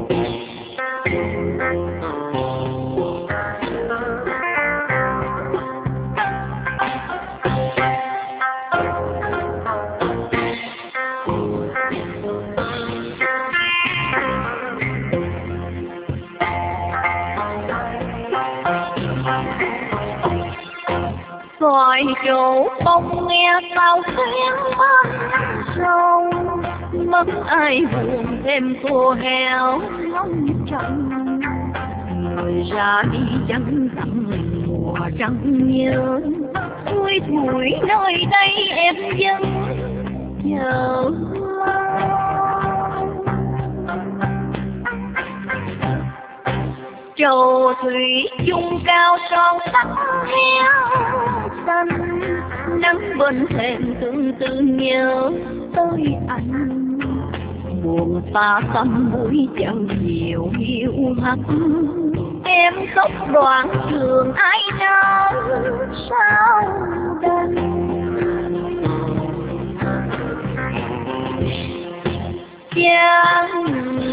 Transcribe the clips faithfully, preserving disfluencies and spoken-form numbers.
Xoài chỗ bông nghe sao tiếng bên sông, mất ai buồn thêm cô heo ngóng trông. Người ra đi chẳng tặng mùa trăng nhớ, thui thủi nơi đây em vẫn chờ. Trầu thủy chung cao son tắt heo xanh, nắng bên thềm tương tư nhớ tới anh. Buồn xa xăm buổi chân chiều hiu hắt, em khóc đoạn trường ai nói sao đành. Chàng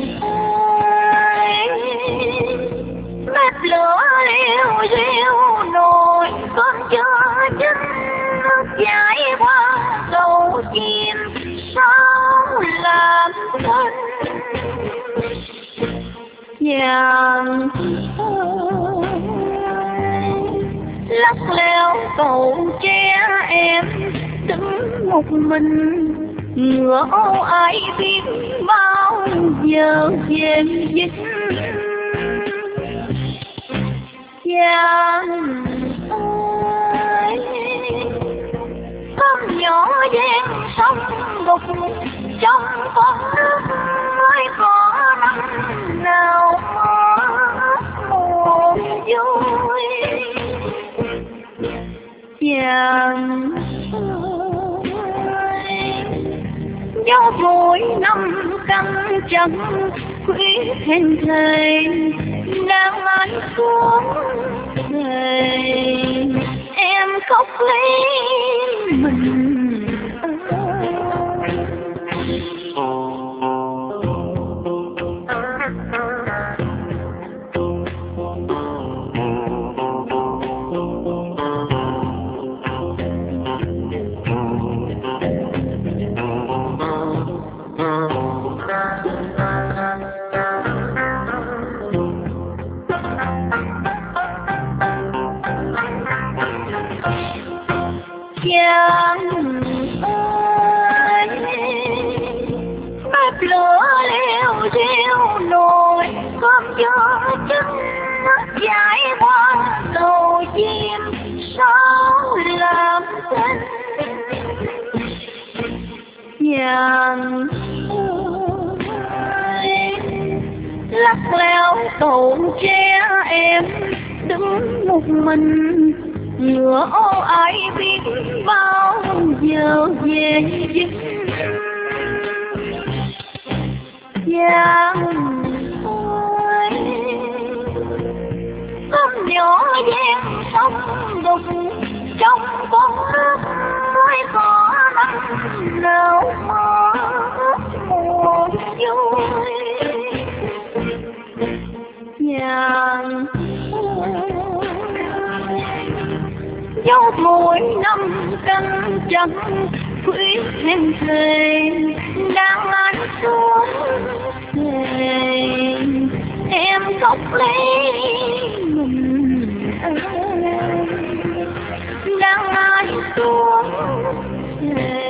ơi, bếp lửa liêu riêu nồi con chờ chân chạy qua sâu chim sao làm thân. Chàng ơi, lắc leo cầu tre em đứng một mình, ngựa ô ai biết bao giờ về dứt. Chàng ơi, con nhỏ đen sông đục trong con nước mới có năm nào mùa vui. Chàng ơi, gió vui năm căng trắng quý thêm thề đang lăn xuống thề, em khóc lấy mình. Chàng ơi, bếp lửa liêu riêu nồi cơm gió chân chạy qua sâu chim sao làm thân. Chàng ơi, lắc leo cầu tre em đứng một mình, ngựa ô ai biết bao giờ về dứt. Chàng ơi, con nhỏ đen sông đục trong con nước mới có năm nào mùa vui. Chàng dấu mỗi năm căng trắng quý thêm thề đang lăn xuống thề, em khóc lấy mình đang lăn xuống thề.